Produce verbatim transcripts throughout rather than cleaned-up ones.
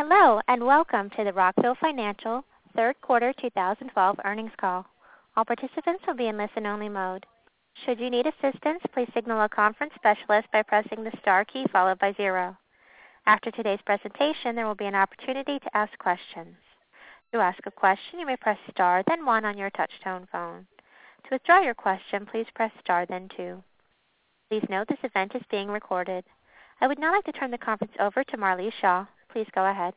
Hello, and welcome to the Rockville Financial third quarter two thousand twelve earnings call. All participants will be in listen-only mode. Should you need assistance, please signal a conference specialist by pressing the star key followed by zero. After today's presentation, there will be an opportunity to ask questions. To ask a question, you may press star, then one on your touch-tone phone. To withdraw your question, please press star, then two. Please note this event is being recorded. I would now like to turn the conference over to Marlise Shaw. Please go ahead.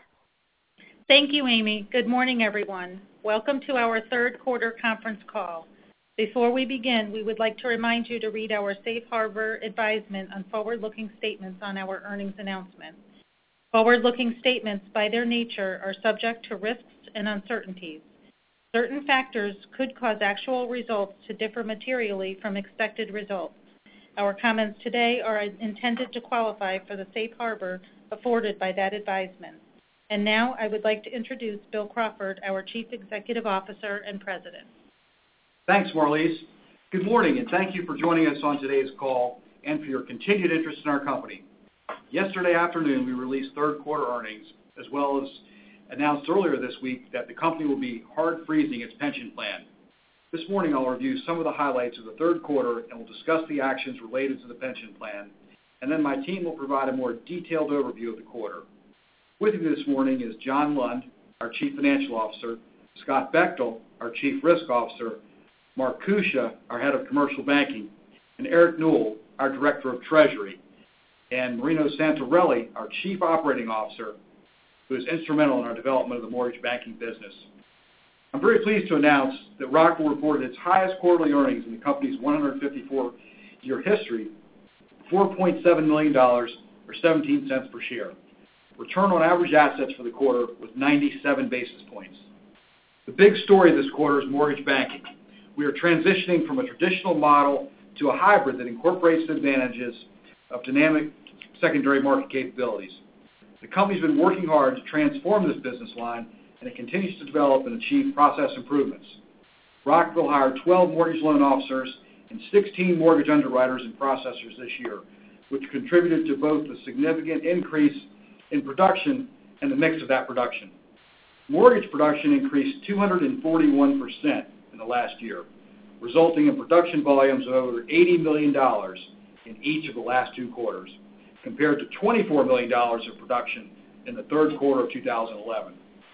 Thank you, Amy. Good morning, everyone. Welcome to our third quarter conference call. Before we begin, we would like to remind you to read our safe harbor advisement on forward-looking statements on our earnings announcement. Forward-looking statements, by their nature, are subject to risks and uncertainties. Certain factors could cause actual results to differ materially from expected results. Our comments today are intended to qualify for the safe harbor afforded by that advisement. And now I would like to introduce Bill Crawford, our Chief Executive Officer and President. Thanks, Marlise. Good morning, and thank you for joining us on today's call and for your continued interest in our company. Yesterday afternoon, we released third quarter earnings, as well as announced earlier this week that the company will be hard freezing its pension plan. This morning, I'll review some of the highlights of the third quarter and will discuss the actions related to the pension plan, and then my team will provide a more detailed overview of the quarter. With me this morning is John Lund, our Chief Financial Officer, Scott Bechtel, our Chief Risk Officer, Mark Kusha, our Head of Commercial Banking, and Eric Newell, our Director of Treasury, and Marino Santarelli, our Chief Operating Officer, who is instrumental in our development of the mortgage banking business. I'm very pleased to announce that Rockville reported its highest quarterly earnings in the company's one hundred fifty-four year history, four point seven million dollars or seventeen cents per share. Return on average assets for the quarter was ninety-seven basis points. The big story this quarter is mortgage banking. We are transitioning from a traditional model to a hybrid that incorporates the advantages of dynamic secondary market capabilities. The company's been working hard to transform this business line, and it continues to develop and achieve process improvements. Rockville hired twelve mortgage loan officers and sixteen mortgage underwriters and processors this year, which contributed to both the significant increase in production and the mix of that production. Mortgage production increased two hundred forty-one percent in the last year, resulting in production volumes of over eighty million dollars in each of the last two quarters, compared to twenty-four million dollars of production in the third quarter of two thousand eleven.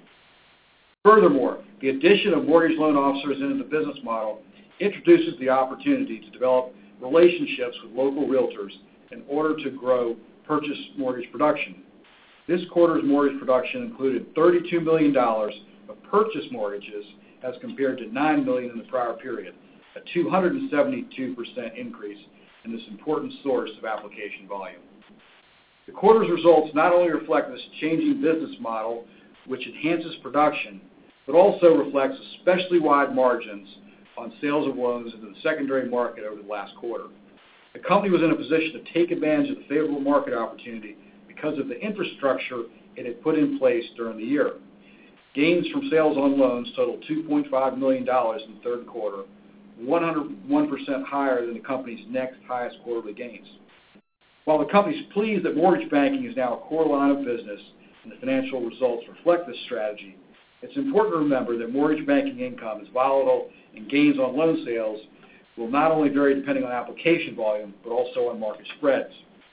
Furthermore, the addition of mortgage loan officers into the business model introduces the opportunity to develop relationships with local realtors in order to grow purchase mortgage production. This quarter's mortgage production included thirty-two million dollars of purchase mortgages as compared to nine million dollars in the prior period, a two hundred seventy-two percent increase in this important source of application volume. The quarter's results not only reflect this changing business model, which enhances production, but also reflects especially wide margins on sales of loans into the secondary market over the last quarter. The company was in a position to take advantage of the favorable market opportunity because of the infrastructure it had put in place during the year. Gains from sales on loans totaled two point five million dollars in the third quarter, one hundred one percent higher than the company's next highest quarterly gains. While the company is pleased that mortgage banking is now a core line of business and the financial results reflect this strategy, it's important to remember that mortgage banking income is volatile and gains on loan sales will not only vary depending on application volume, but also on market spreads.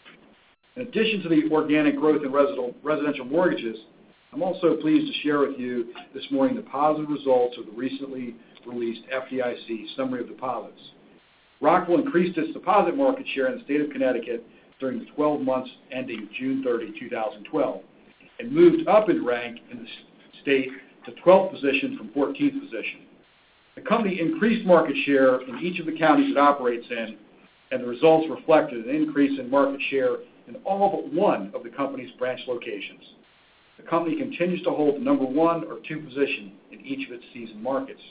In addition to the organic growth in residential mortgages, I'm also pleased to share with you this morning the positive results of the recently released F D I C Summary of Deposits. Rockville increased its deposit market share in the state of Connecticut during the twelve months ending June thirtieth, two thousand twelve, and moved up in rank in the state to twelfth position from fourteenth position. The company increased market share in each of the counties it operates in, and the results reflected an increase in market share in all but one of the company's branch locations. The company continues to hold the number one or two position in each of its seasoned markets.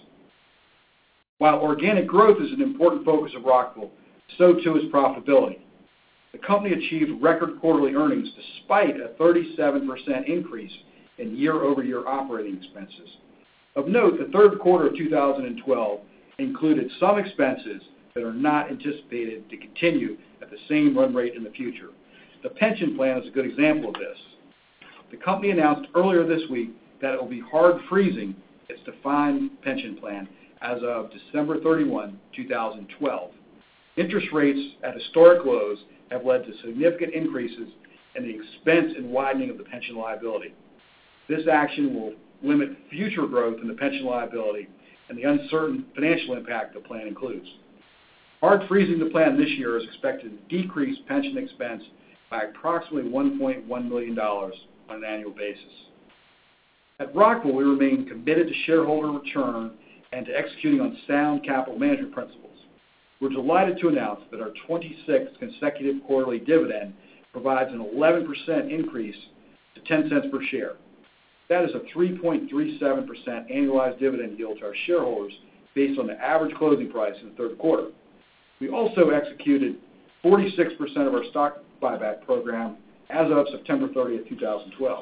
While organic growth is an important focus of Rockville, so too is profitability. The company achieved record quarterly earnings despite a thirty-seven percent increase in year-over-year operating expenses. Of note, the third quarter of two thousand twelve included some expenses that are not anticipated to continue at the same run rate in the future. The pension plan is a good example of this. the company announced earlier this week that it will be hard freezing its defined pension plan as of December thirty-first, two thousand twelve. Interest rates at historic lows have led to significant increases in the expense and widening of the pension liability. This action will limit future growth in the pension liability and the uncertain financial impact the plan includes. Hard freezing the plan this year is expected to decrease pension expense by approximately one point one million dollars on an annual basis. At Rockville, we remain committed to shareholder return and to executing on sound capital management principles. We're delighted to announce that our twenty-sixth consecutive quarterly dividend provides an eleven percent increase to ten cents per share. That is a three point three seven percent annualized dividend yield to our shareholders based on the average closing price in the third quarter. We also executed forty-six percent of our stock buyback program as of September thirtieth, two thousand twelve.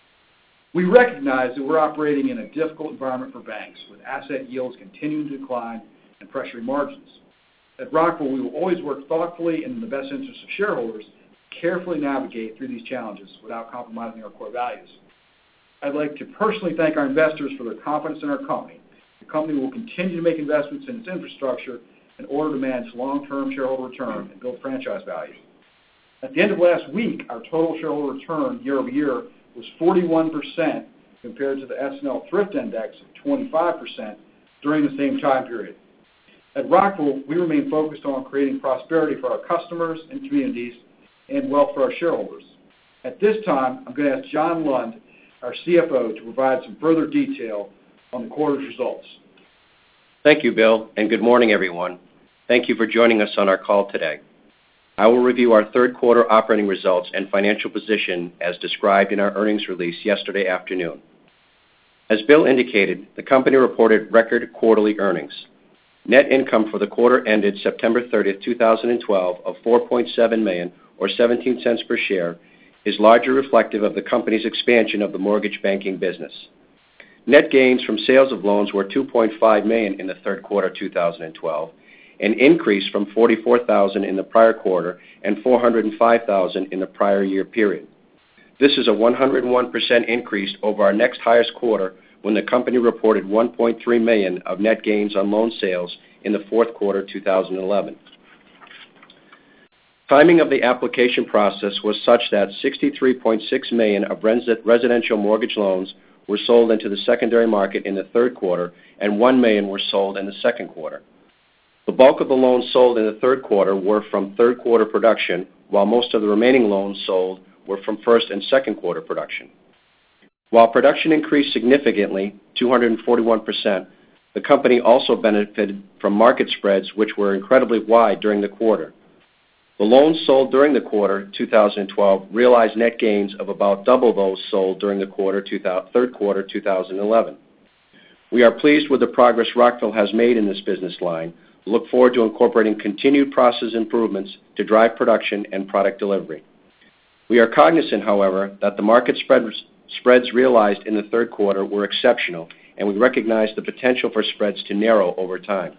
We recognize that we're operating in a difficult environment for banks, with asset yields continuing to decline and pressuring margins. At Rockville, we will always work thoughtfully and in the best interest of shareholders to carefully navigate through these challenges without compromising our core values. I'd like to personally thank our investors for their confidence in our company. The company will continue to make investments in its infrastructure in order to manage long-term shareholder return and build franchise value. At the end of last week, our total shareholder return year over year was forty-one percent compared to the S and L Thrift Index of twenty-five percent during the same time period. At Rockville, we remain focused on creating prosperity for our customers and communities and wealth for our shareholders. At this time, I'm going to ask John Lund, our C F O, to provide some further detail on the quarter's results. Thank you, Bill, and good morning, everyone. Thank you for joining us on our call today. I will review our third quarter operating results and financial position as described in our earnings release yesterday afternoon. As Bill indicated, the company reported record quarterly earnings. Net income for the quarter ended September thirtieth, two thousand twelve of four point seven million dollars or seventeen cents per share is largely reflective of the company's expansion of the mortgage banking business. Net gains from sales of loans were two point five million dollars in the third quarter two thousand twelve, an increase from forty-four thousand dollars in the prior quarter and four hundred five thousand dollars in the prior year period. This is a one hundred one percent increase over our next highest quarter when the company reported one point three million dollars of net gains on loan sales in the fourth quarter two thousand eleven. Timing of the application process was such that sixty-three point six million dollars of residential mortgage loans were sold into the secondary market in the third quarter and one million dollars were sold in the second quarter. The bulk of the loans sold in the third quarter were from third quarter production, while most of the remaining loans sold were from first and second quarter production. While production increased significantly, two hundred forty-one percent, the company also benefited from market spreads which were incredibly wide during the quarter. The loans sold during the quarter two thousand twelve realized net gains of about double those sold during the quarter third quarter two thousand eleven. We are pleased with the progress Rockville has made in this business line. Look forward to incorporating continued process improvements to drive production and product delivery. We are cognizant, however, that the market spreads, spreads realized in the third quarter were exceptional, and we recognize the potential for spreads to narrow over time.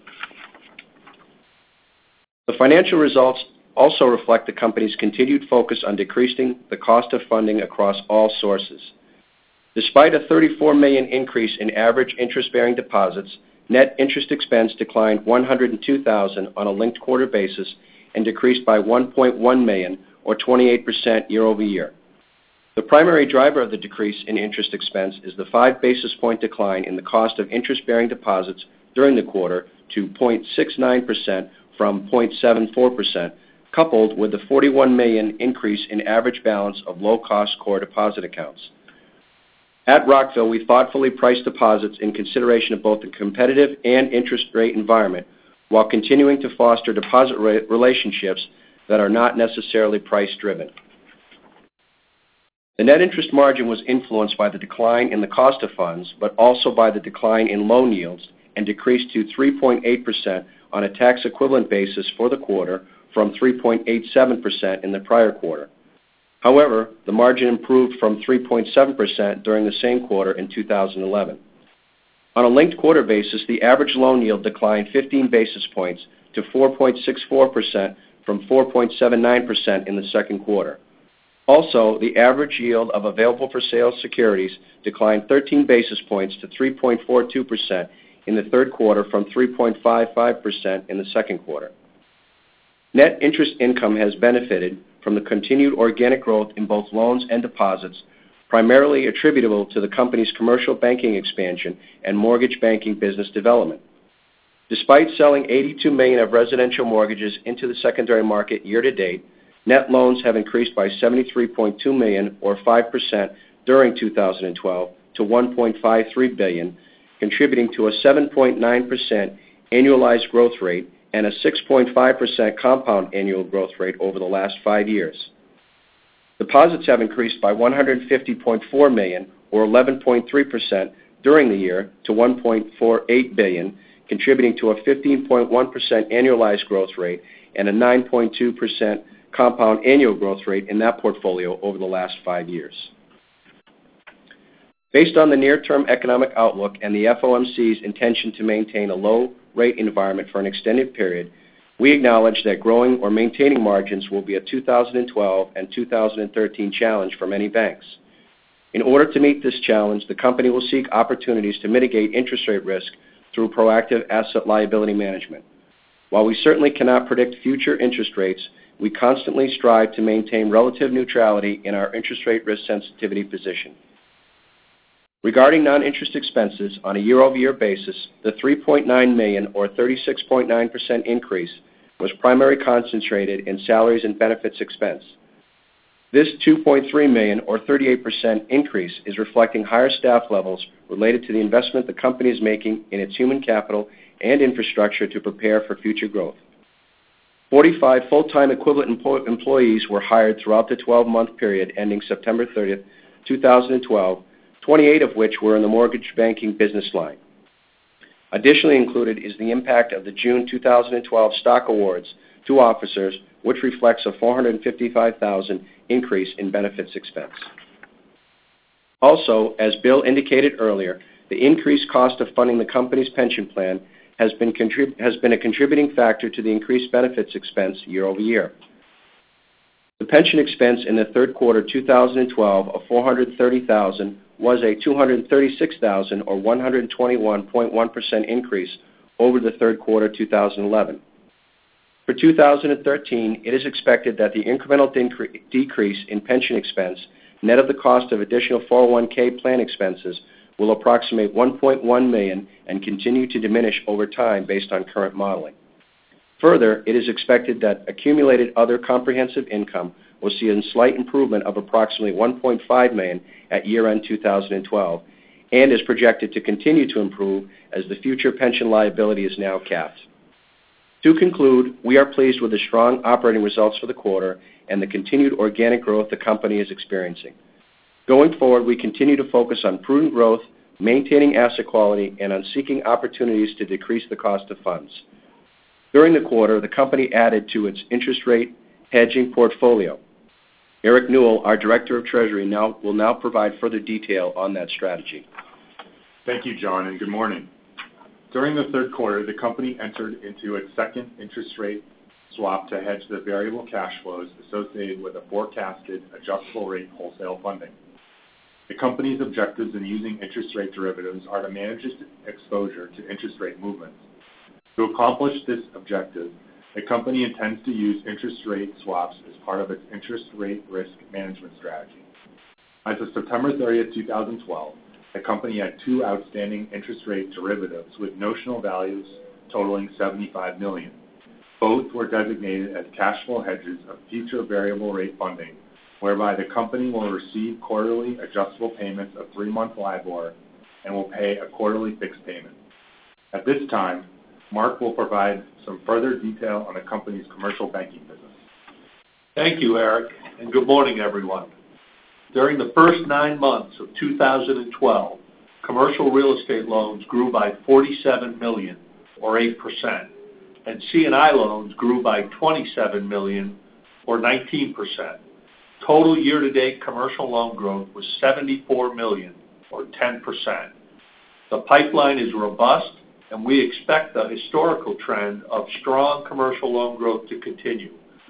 The financial results also reflect the company's continued focus on decreasing the cost of funding across all sources. Despite a thirty-four million dollars increase in average interest-bearing deposits, net interest expense declined one hundred two thousand dollars on a linked quarter basis and decreased by one point one million dollars or twenty-eight percent year over year. The primary driver of the decrease in interest expense is the five basis point decline in the cost of interest-bearing deposits during the quarter to zero point six nine percent from zero point seven four percent, coupled with the forty-one million dollars increase in average balance of low-cost core deposit accounts. At Rockville, we thoughtfully price deposits in consideration of both the competitive and interest rate environment while continuing to foster deposit relationships that are not necessarily price-driven. The net interest margin was influenced by the decline in the cost of funds, but also by the decline in loan yields, and decreased to three point eight percent on a tax-equivalent basis for the quarter from three point eight seven percent in the prior quarter. However, the margin improved from three point seven percent during the same quarter in two thousand eleven. On a linked quarter basis, the average loan yield declined fifteen basis points to four point six four percent from four point seven nine percent in the second quarter. Also, the average yield of available-for-sale securities declined thirteen basis points to three point four two percent in the third quarter from three point five five percent in the second quarter. Net interest income has benefited from the continued organic growth in both loans and deposits, primarily attributable to the company's commercial banking expansion and mortgage banking business development. Despite selling eighty-two million dollars of residential mortgages into the secondary market year-to-date, net loans have increased by seventy-three point two million dollars or five percent during two thousand twelve to one point five three billion dollars, contributing to a seven point nine percent annualized growth rate and a six point five percent compound annual growth rate over the last five years. Deposits have increased by one hundred fifty point four million dollars or eleven point three percent during the year to one point four eight billion dollars, contributing to a fifteen point one percent annualized growth rate and a nine point two percent compound annual growth rate in that portfolio over the last five years. Based on the near-term economic outlook and the F O M C's intention to maintain a low-rate environment for an extended period, we acknowledge that growing or maintaining margins will be a two thousand twelve and two thousand thirteen challenge for many banks. In order to meet this challenge, the company will seek opportunities to mitigate interest rate risk through proactive asset liability management. While we certainly cannot predict future interest rates, we constantly strive to maintain relative neutrality in our interest rate risk sensitivity position. Regarding non-interest expenses on a year-over-year basis, the three point nine million dollars or thirty-six point nine percent increase was primarily concentrated in salaries and benefits expense. This two point three million dollars or thirty-eight percent increase is reflecting higher staff levels related to the investment the company is making in its human capital and infrastructure to prepare for future growth. forty-five full-time equivalent empo- employees were hired throughout the twelve-month period ending September thirtieth, two thousand twelve, twenty-eight of which were in the mortgage banking business line. Additionally included is the impact of the June two thousand twelve stock awards to officers, which reflects a four hundred fifty-five thousand dollars increase in benefits expense. Also, as Bill indicated earlier, the increased cost of funding the company's pension plan has been, contrib- has been a contributing factor to the increased benefits expense year over year. The pension expense in the third quarter two thousand twelve of four hundred thirty thousand dollars was a two hundred thirty-six thousand dollars or one hundred twenty-one point one percent increase over the third quarter two thousand eleven. For two thousand thirteen, it is expected that the incremental decre- decrease in pension expense, net of the cost of additional four oh one k plan expenses, will approximate one point one million dollars and continue to diminish over time based on current modeling. Further, it is expected that accumulated other comprehensive income will see a slight improvement of approximately one point five million dollars at year-end two thousand twelve and is projected to continue to improve as the future pension liability is now capped. To conclude, we are pleased with the strong operating results for the quarter and the continued organic growth the company is experiencing. Going forward, we continue to focus on prudent growth, maintaining asset quality, and on seeking opportunities to decrease the cost of funds. During the quarter, the company added to its interest rate hedging portfolio. Eric Newell, our Director of Treasury, now, will now provide further detail on that strategy. Thank you, John, and good morning. During the third quarter, the company entered into its second interest rate swap to hedge the variable cash flows associated with a forecasted adjustable rate wholesale funding. The company's objectives in using interest rate derivatives are to manage its exposure to interest rate movements. To accomplish this objective, the company intends to use interest rate swaps as part of its interest rate risk management strategy. As of September thirtieth, two thousand twelve, the company had two outstanding interest rate derivatives with notional values totaling seventy-five million dollars. Both were designated as cash flow hedges of future variable rate funding, whereby the company will receive quarterly adjustable payments of three-month LIBOR and will pay a quarterly fixed payment. At this time, Mark will provide some further detail on the company's commercial banking business. Thank you, Eric, and good morning, everyone. During the first nine months of two thousand twelve, commercial real estate loans grew by forty-seven million dollars, or eight percent, and C and I loans grew by twenty-seven million dollars, or nineteen percent. Total year-to-date commercial loan growth was seventy-four million dollars, or ten percent. The pipeline is robust, and we expect the historical trend of strong commercial loan growth to continue.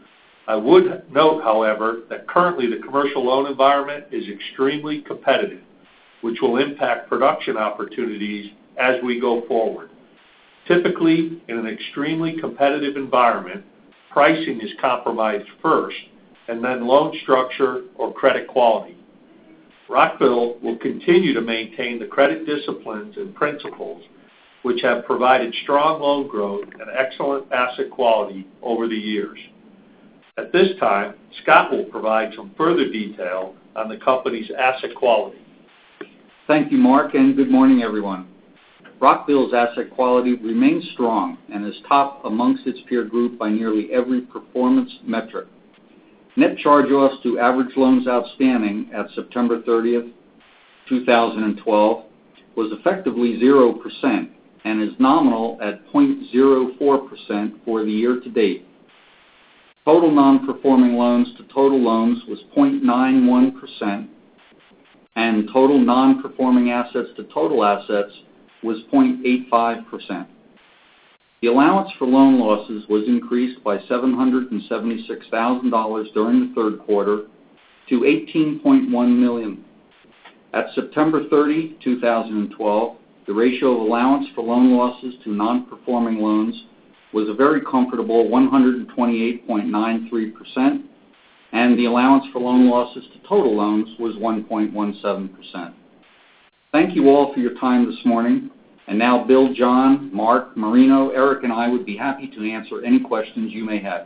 I would note, however, that currently the commercial loan environment is extremely competitive, which will impact production opportunities as we go forward. Typically, in an extremely competitive environment, pricing is compromised first, and then loan structure or credit quality. Rockville will continue to maintain the credit disciplines and principles which have provided strong loan growth and excellent asset quality over the years. At this time, Scott will provide some further detail on the company's asset quality. Thank you, Mark, and good morning, everyone. Rockville's asset quality remains strong and is top amongst its peer group by nearly every performance metric. Net charge-offs to average loans outstanding at September thirtieth, two thousand twelve was effectively zero percent and is nominal at zero point zero four percent for the year to date. Total non-performing loans to total loans was zero point nine one percent, and total non-performing assets to total assets was zero point eight five percent. The allowance for loan losses was increased by seven hundred seventy-six thousand dollars during the third quarter to eighteen point one million dollars. At September thirtieth, two thousand twelve, the ratio of allowance for loan losses to non-performing loans was a very comfortable one hundred twenty-eight point nine three percent, and the allowance for loan losses to total loans was one point one seven percent. Thank you all for your time this morning. And now Bill, John, Mark, Marino, Eric, and I would be happy to answer any questions you may have.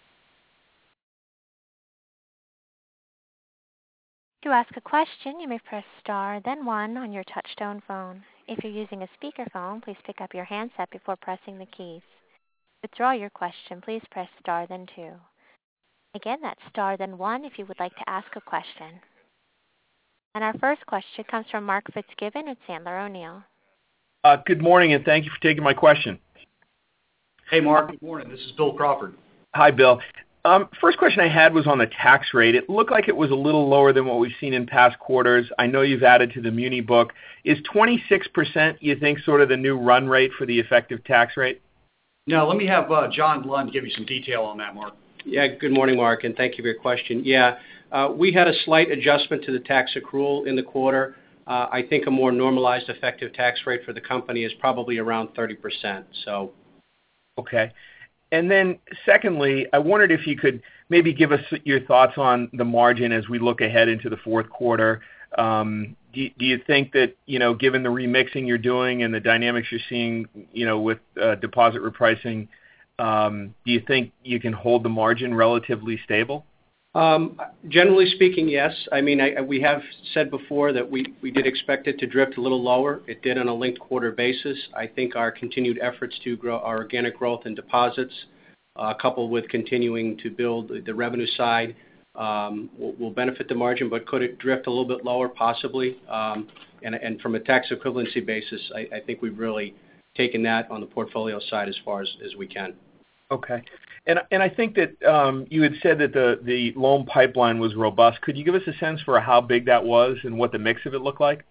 To ask a question, you may press star, then one on your touch-tone phone. If you're using a speakerphone, please pick up your handset before pressing the keys. To withdraw your question, please press star, then two. Again, that's star, then one if you would like to ask a question. And our first question comes from Mark Fitzgibbon at Sandler O'Neill. Uh, good morning, and thank you for taking my question. Hey, Mark. Good morning. This is Bill Crawford. Hi, Bill. Um, first question I had was on the tax rate. It looked like it was a little lower than what we've seen in past quarters. I know you've added to the Muni book. Is twenty-six percent, you think, sort of the new run rate for the effective tax rate? No, let me have uh, John Lund give you some detail on that, Mark. Yeah, good morning, Mark, and thank you for your question. Yeah, uh, we had a slight adjustment to the tax accrual in the quarter. Uh, I think a more normalized effective tax rate for the company is probably around thirty percent. So, okay. And then secondly, I wondered if you could maybe give us your thoughts on the margin as we look ahead into the fourth quarter. Um, do, do you think that, you know, given the remixing you're doing and the dynamics you're seeing, you know, with uh, deposit repricing, um, do you think you can hold the margin relatively stable? Um, generally speaking, yes. I mean, I, we have said before that we, we did expect it to drift a little lower. It did on a linked quarter basis. I think our continued efforts to grow our organic growth in deposits, uh, coupled with continuing to build the revenue side, um, will, will benefit the margin, but could it drift a little bit lower? Possibly. Um, and, and from a tax equivalency basis, I, I think we've really taken that on the portfolio side as far as, as we can. Okay. And and I think that um, you had said that the, the loan pipeline was robust. Could you give us a sense for how big that was and what the mix of it looked like?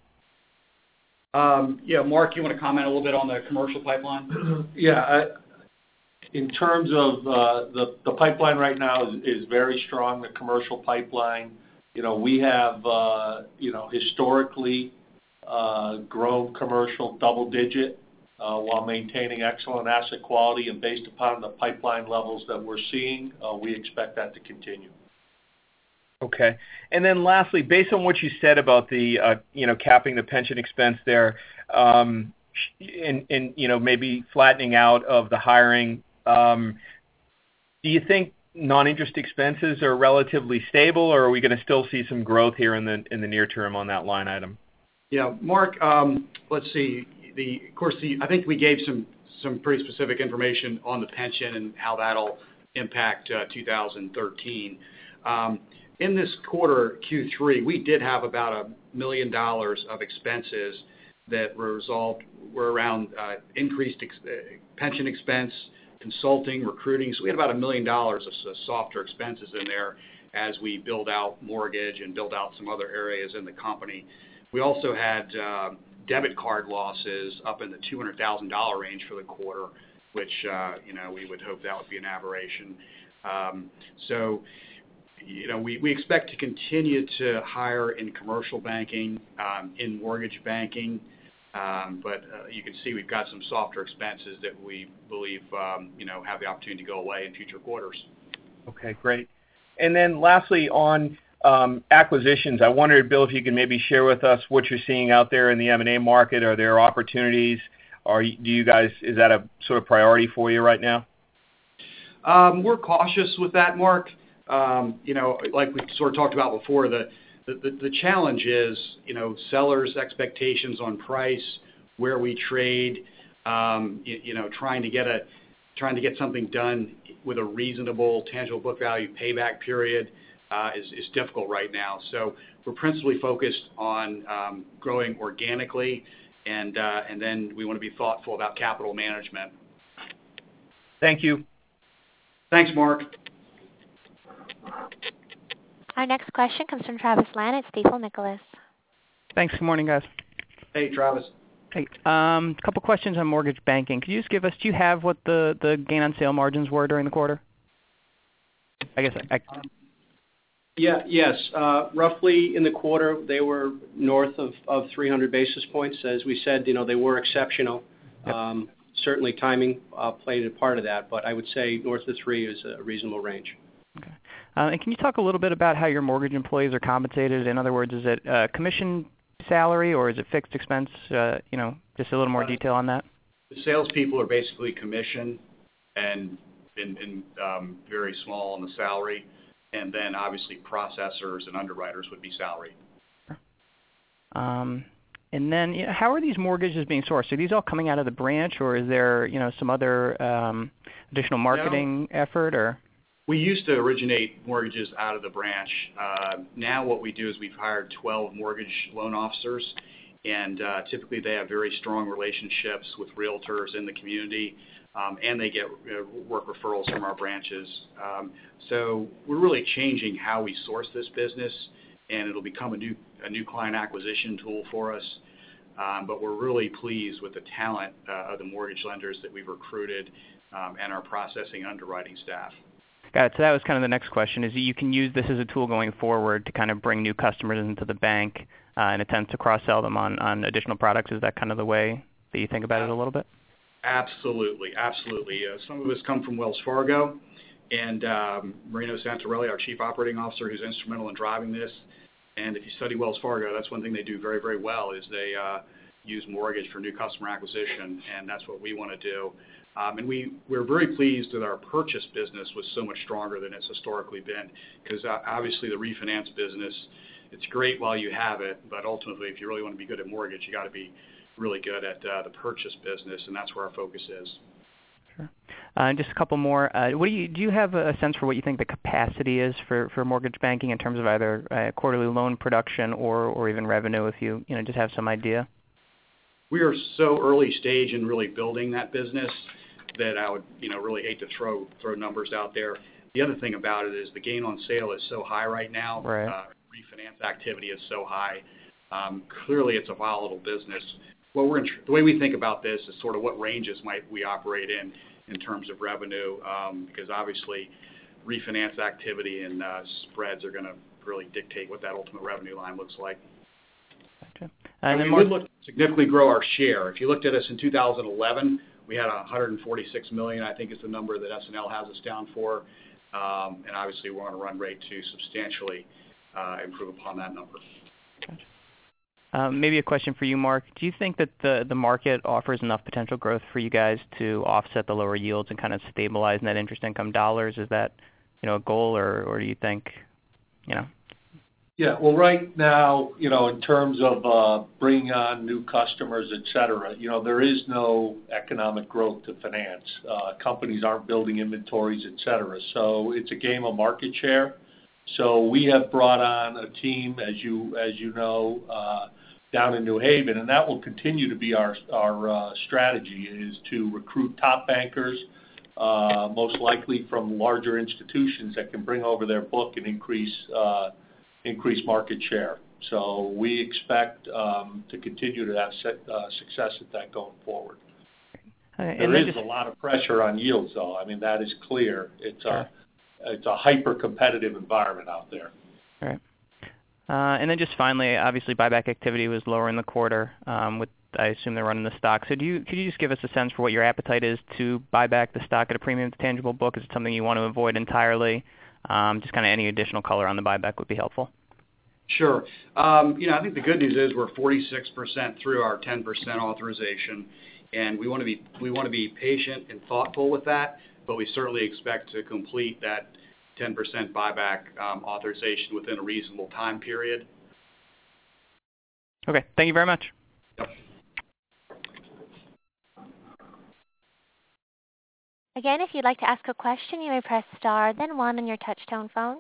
Um, yeah, Mark, you want to comment a little bit on the commercial pipeline? Yeah, I, in terms of uh, the the pipeline right now is, is very strong. The commercial pipeline, you know, we have uh, you know historically uh, grown commercial double digit. Uh, while maintaining excellent asset quality, and based upon the pipeline levels that we're seeing, uh, we expect that to continue. Okay. And then lastly, based on what you said about the, uh, you know, capping the pension expense there, um, and, and, you know, maybe flattening out of the hiring, um, do you think non-interest expenses are relatively stable, or are we going to still see some growth here in the in the near term on that line item? Yeah, Mark, um, let's see. The, of course, the, I think we gave some, some pretty specific information on the pension and how that'll impact uh, two thousand thirteen. Um, in this quarter, Q three, we did have about a million dollars of expenses that were resolved were around uh, increased ex- uh, pension expense, consulting, recruiting. So we had about a million dollars of, of softer expenses in there as we build out mortgage and build out some other areas in the company. We also had uh, debit card losses up in the two hundred thousand dollars range for the quarter, which, uh, you know, we would hope that would be an aberration. Um, so, you know, we, we expect to continue to hire in commercial banking, um, in mortgage banking, um, but uh, you can see we've got some softer expenses that we believe, um, you know, have the opportunity to go away in future quarters. Okay, great. And then lastly, on um, acquisitions, I wondered, Bill, if you could maybe share with us what you're seeing out there in the M and A market. Are there opportunities? Are you, do you guys, is that a sort of priority for you right now? Um, we're cautious with that, Mark. Um, you know, like we sort of talked about before, the, the, the challenge is, you know, sellers' expectations on price, where we trade, um, you, you know, trying to get a, trying to get something done with a reasonable tangible book value payback period uh, is, is difficult right now. So we're principally focused on um, growing organically, and uh, and then we want to be thoughtful about capital management. Thank you. Thanks, Mark. Our next question comes from Travis Land at Stifel Nicolaus. Thanks. Good morning, guys. Hey, Travis. Hey, um, a couple questions on mortgage banking. Could you just give us, do you have what the, the gain on sale margins were during the quarter? I guess I, I Um, yeah, yes. Uh, roughly in the quarter, they were north of, of three hundred basis points. As we said, you know, they were exceptional. Yep. Um, certainly timing uh, played a part of that, but I would say north of three is a reasonable range. Okay. Uh, and can you talk a little bit about how your mortgage employees are compensated? In other words, is it uh, commission salary or is it fixed expense? Uh, you know, just a little more detail on that. The salespeople are basically commission and, and, and um, very small on the salary, and then obviously processors and underwriters would be salary. Um, and then, you know, how are these mortgages being sourced? Are these all coming out of the branch, or is there, you know, some other um, additional marketing no. effort? Or We used to originate mortgages out of the branch. Uh, now what we do is we've hired twelve mortgage loan officers, and uh, typically they have very strong relationships with realtors in the community, um, and they get uh, work referrals from our branches. Um, so we're really changing how we source this business, and it'll become a new a new client acquisition tool for us. Um, but we're really pleased with the talent uh, of the mortgage lenders that we've recruited um, and our processing underwriting staff. Got it. So that was kind of the next question, is you can use this as a tool going forward to kind of bring new customers into the bank uh, in attempt to cross-sell them on, on additional products. Is that kind of the way that you think about it a little bit? Absolutely, absolutely. Uh, some of us come from Wells Fargo, and um, Marino Santarelli, our Chief Operating Officer, who's instrumental in driving this. And if you study Wells Fargo, that's one thing they do very, very well is they uh, use mortgage for new customer acquisition, and that's what we want to do. Um, and we, we're very pleased that our purchase business was so much stronger than it's historically been, because uh, obviously the refinance business, it's great while you have it, but ultimately if you really want to be good at mortgage, you got to be really good at uh, the purchase business, and that's where our focus is. Sure. Uh, just a couple more. Uh, what do you do? You have a sense for what you think the capacity is for, for mortgage banking in terms of either uh, quarterly loan production or, or even revenue? If you you know just have some idea. We are so early stage in really building that business that I would you know really hate to throw throw numbers out there. The other thing about it is the gain on sale is so high right now. Right. Uh, refinance activity is so high. Um, clearly, it's a volatile business. What we're in, the way we think about this is sort of what ranges might we operate in in terms of revenue, um, because obviously refinance activity and uh, spreads are going to really dictate what that ultimate revenue line looks like. Gotcha. And, and we Mark, would look to significantly grow our share. If you looked at us in two thousand eleven, we had one hundred forty-six million dollars, I think is the number that S and L has us down for, um, and obviously we're on a run rate to substantially uh, improve upon that number. Gotcha. Um, maybe a question for you, Mark. Do you think that the, the market offers enough potential growth for you guys to offset the lower yields and kind of stabilize net interest income dollars? Is that, you know, a goal, or, or do you think, you know? Yeah, well, right now, you know, in terms of uh, bringing on new customers, et cetera, you know, there is no economic growth to finance. Uh, companies aren't building inventories, et cetera. So it's a game of market share. So we have brought on a team, as you as you know, uh, down in New Haven, and that will continue to be our our uh, strategy, is to recruit top bankers, uh, most likely from larger institutions that can bring over their book and increase uh, increase market share. So we expect um, to continue to have set, uh, success at that going forward. Uh, there is just, a lot of pressure on yields, though. I mean, that is clear. It's a it's a hyper-competitive environment out there. All right. Uh, and then just finally, obviously buyback activity was lower in the quarter. Um, with I assume they're running the stock. So do you could you just give us a sense for what your appetite is to buy back the stock at a premium to tangible book? Is it something you want to avoid entirely? Um, just kind of any additional color on the buyback would be helpful. Sure. Um, you know, I think the good news is we're forty-six percent through our ten percent authorization, and we want to be we want to be patient and thoughtful with that, but we certainly expect to complete that ten percent buyback um, authorization within a reasonable time period. Okay. Thank you very much. Yep. Again, if you'd like to ask a question, you may press star, then one on your touch-tone phone.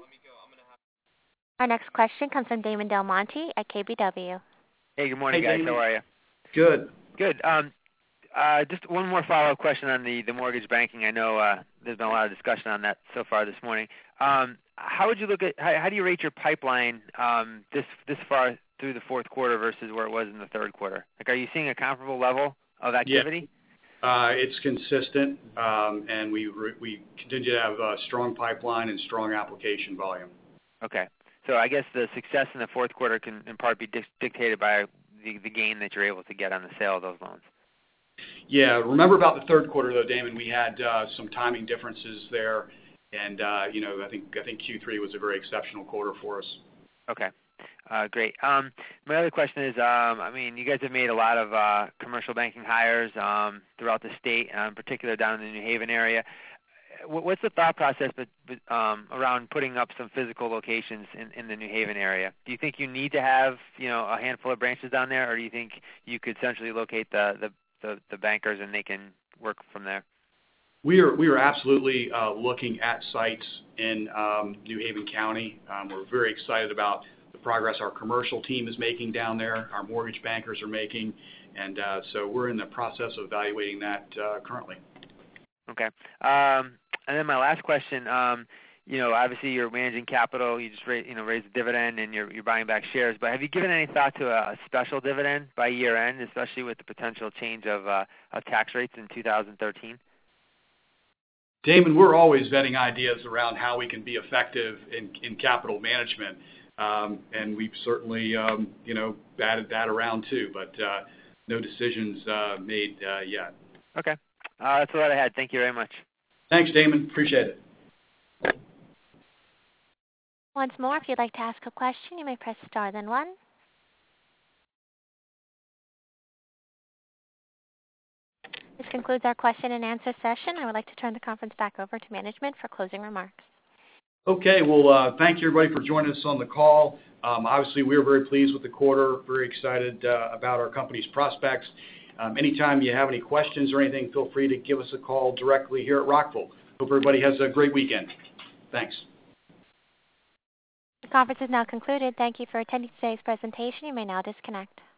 Our next question comes from Damon Del Monte at K B W. Hey, good morning, Hey, guys. Damon. How are you? Good. Good. Um, uh, just one more follow-up question on the, the mortgage banking. I know uh, there's been a lot of discussion on that so far this morning. Um, how would you look at how, how do you rate your pipeline um, this this far through the fourth quarter versus where it was in the third quarter? Like, are you seeing a comparable level of activity? Yeah. Uh, it's consistent, um, and we re- we continue to have a strong pipeline and strong application volume. Okay. So I guess the success in the fourth quarter can in part be di- dictated by the, the gain that you're able to get on the sale of those loans. Yeah, remember about the third quarter though, Damon, we had uh, some timing differences there, and uh, you know I think I think Q three was a very exceptional quarter for us. Okay. Uh, great. Um, my other question is, um, I mean, you guys have made a lot of uh, commercial banking hires um, throughout the state, uh, in particular down in the New Haven area. What's the thought process but, but, um, around putting up some physical locations in, in the New Haven area? Do you think you need to have, you know, a handful of branches down there, or do you think you could centrally locate the, the, the, the bankers and they can work from there? We are we are absolutely uh, looking at sites in um, New Haven County. Um, we're very excited about the progress our commercial team is making down there, our mortgage bankers are making, and uh, so we're in the process of evaluating that uh, currently. Okay. Um, and then my last question, um, you know, obviously you're managing capital, you just raise, you know, raise the dividend and you're, you're buying back shares, but have you given any thought to a, a special dividend by year end, especially with the potential change of, uh, of tax rates in two thousand thirteen? Damon, we're always vetting ideas around how we can be effective in, in capital management, um, and we've certainly, um, you know, batted that around too, but uh, no decisions uh, made uh, yet. Okay. Uh, that's what I had. Thank you very much. Thanks, Damon. Appreciate it. Once more, if you'd like to ask a question, you may press star, then one. This concludes our question and answer session. I would like to turn the conference back over to management for closing remarks. Okay, well, uh, thank you, everybody, for joining us on the call. Um, obviously, we're very pleased with the quarter, very excited uh, about our company's prospects. Um, anytime you have any questions or anything, feel free to give us a call directly here at Rockville. Hope everybody has a great weekend. Thanks. The conference is now concluded. Thank you for attending today's presentation. You may now disconnect.